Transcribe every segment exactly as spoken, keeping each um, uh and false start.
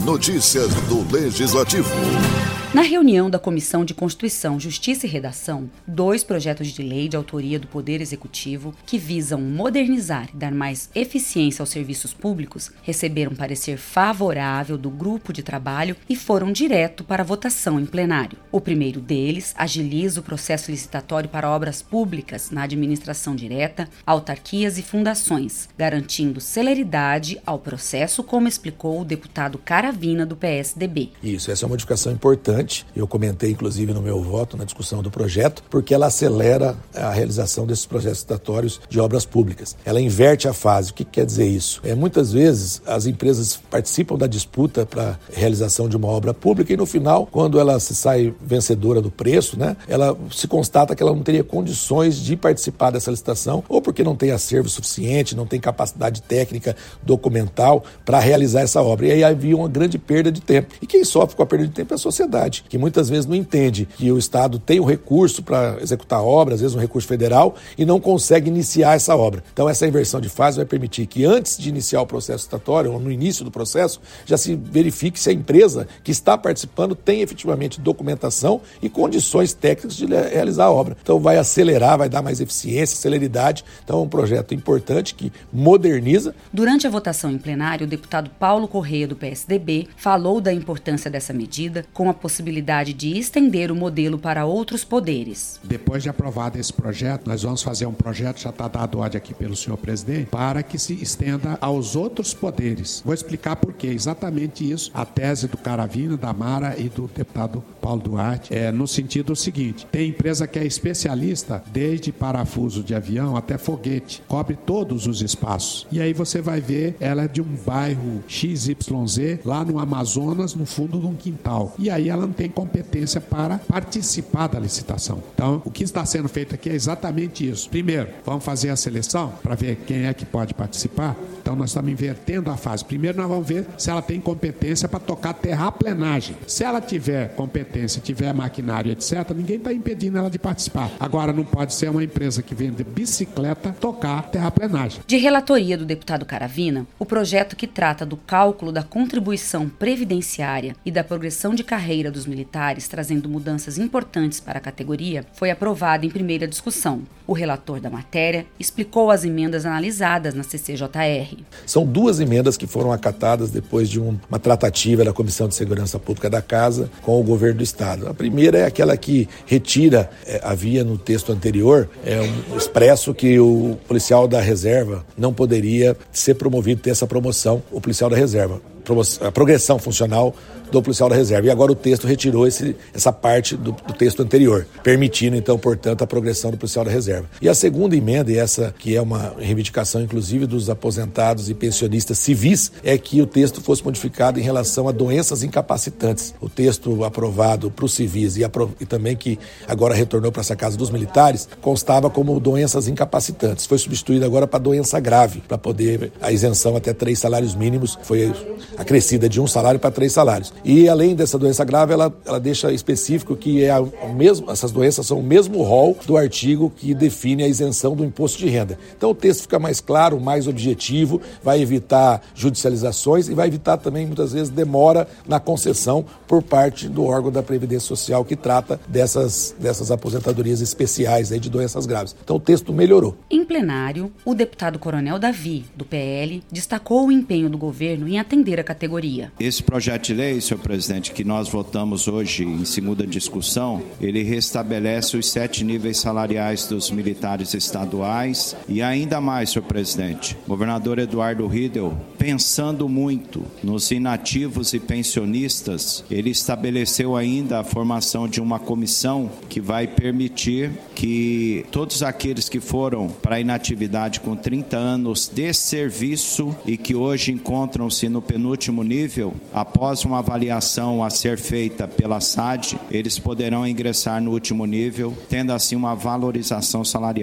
Notícias do Legislativo. Na reunião da Comissão de Constituição, Justiça e Redação, dois projetos de lei de autoria do Poder Executivo que visam modernizar e dar mais eficiência aos serviços públicos receberam parecer favorável do grupo de trabalho e foram direto para a votação em plenário. O primeiro deles agiliza o processo licitatório para obras públicas na administração direta, autarquias e fundações, garantindo celeridade ao processo, como explicou o deputado Caravina, do P S D B. Isso, essa é uma modificação importante. Eu comentei, inclusive, no meu voto, na discussão do projeto, porque ela acelera a realização desses projetos licitatórios de obras públicas. Ela inverte a fase. O que quer dizer isso? É, muitas vezes, as empresas participam da disputa para a realização de uma obra pública e, no final, quando ela se sai vencedora do preço, né, ela se constata que ela não teria condições de participar dessa licitação, ou porque não tem acervo suficiente, não tem capacidade técnica, documental para realizar essa obra. E aí havia uma grande perda de tempo. E quem sofre com a perda de tempo é a sociedade, que muitas vezes não entende que o Estado tem um recurso para executar obras, às vezes um recurso federal, e não consegue iniciar essa obra. Então essa inversão de fase vai permitir que antes de iniciar o processo licitatório, ou no início do processo, já se verifique se a empresa que está participando tem efetivamente documentação e condições técnicas de realizar a obra. Então vai acelerar, vai dar mais eficiência, celeridade. Então é um projeto importante que moderniza. Durante a votação em plenário, o deputado Paulo Correia, do P S D B, falou da importância dessa medida, com a possibilidade de estender o modelo para outros poderes. Depois de aprovado esse projeto, nós vamos fazer um projeto, já está dado ordem aqui pelo senhor presidente, para que se estenda aos outros poderes. Vou explicar por quê. Exatamente isso, a tese do Caravina, da Mara e do deputado Paulo Duarte, é no sentido seguinte: tem empresa que é especialista desde parafuso de avião até foguete, cobre todos os espaços. E aí você vai ver, ela é de um bairro X Y Z, lá no Amazonas, no fundo de um quintal. E aí ela não tem competência para participar da licitação. Então, o que está sendo feito aqui é exatamente isso. Primeiro, vamos fazer a seleção para ver quem é que pode participar. Então, nós estamos invertendo a fase. Primeiro, nós vamos ver se ela tem competência para tocar terraplenagem. Se ela tiver competência, tiver maquinário, etcétera, ninguém está impedindo ela de participar. Agora, não pode ser uma empresa que vende bicicleta tocar terraplenagem. De relatoria do deputado Caravina, o projeto que trata do cálculo da contribuição previdenciária e da progressão de carreira dos militares, trazendo mudanças importantes para a categoria, foi aprovado em primeira discussão. O relator da matéria explicou as emendas analisadas na C C J R. São duas emendas que foram acatadas depois de um, uma tratativa da Comissão de Segurança Pública da Casa com o governo do Estado. A primeira é aquela que retira, é, havia no texto anterior, é um expresso que o policial da reserva não poderia ser promovido, ter essa promoção, o policial da reserva. A progressão funcional do policial da reserva. E agora o texto retirou esse, essa parte do, do texto anterior, permitindo, então, portanto, a progressão do policial da reserva. E a segunda emenda, e essa que é uma reivindicação, inclusive, dos aposentados e pensionistas civis, é que o texto fosse modificado em relação a doenças incapacitantes. O texto aprovado para os civis e, apro- e também que agora retornou para essa casa dos militares, constava como doenças incapacitantes. Foi substituído agora para doença grave, para poder a isenção até três salários mínimos, foi acrescida de um salário para três salários. E além dessa doença grave, ela, ela deixa específico que é a, a mesmo, essas doenças são o mesmo rol do artigo que define a isenção do imposto de renda. Então o texto fica mais claro, mais objetivo, vai evitar judicializações e vai evitar também, muitas vezes, demora na concessão por parte do órgão da Previdência Social que trata dessas, dessas aposentadorias especiais aí de doenças graves. Então o texto melhorou. Em plenário, o deputado Coronel Davi, do P L, destacou o empenho do governo em atender a categoria. Esse projeto de lei, senhor presidente, que nós votamos hoje em segunda discussão, ele restabelece os sete níveis salariais dos militares estaduais e ainda mais, senhor presidente, o governador Eduardo Riedel, pensando muito nos inativos e pensionistas, ele estabeleceu ainda a formação de uma comissão que vai permitir que todos aqueles que foram para a inatividade com trinta anos de serviço e que hoje encontram-se no penúltimo nível, após uma avaliação a ser feita pela S A D, eles poderão ingressar no último nível, tendo assim uma valorização salarial. A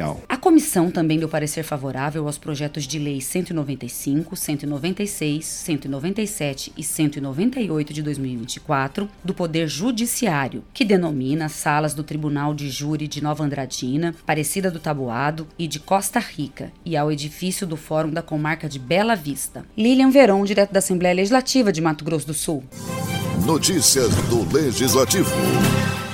comissão também deu parecer favorável aos projetos de lei cento e noventa e cinco, cento e noventa e seis, cento e noventa e sete e cento e noventa e oito de dois mil e vinte e quatro do Poder Judiciário, que denomina as salas do Tribunal de Júri de Nova Andradina, Aparecida do Taboado e de Costa Rica, e ao edifício do Fórum da Comarca de Bela Vista. Lilian Veron, direto da Assembleia Legislativa de Mato Grosso do Sul. Notícias do Legislativo.